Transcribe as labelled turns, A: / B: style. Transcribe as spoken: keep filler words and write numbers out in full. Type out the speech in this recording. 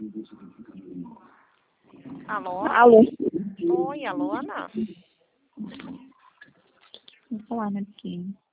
A: Alô?
B: Alô?
A: Oi, alô, Ana?
B: Vou falar, né, porque...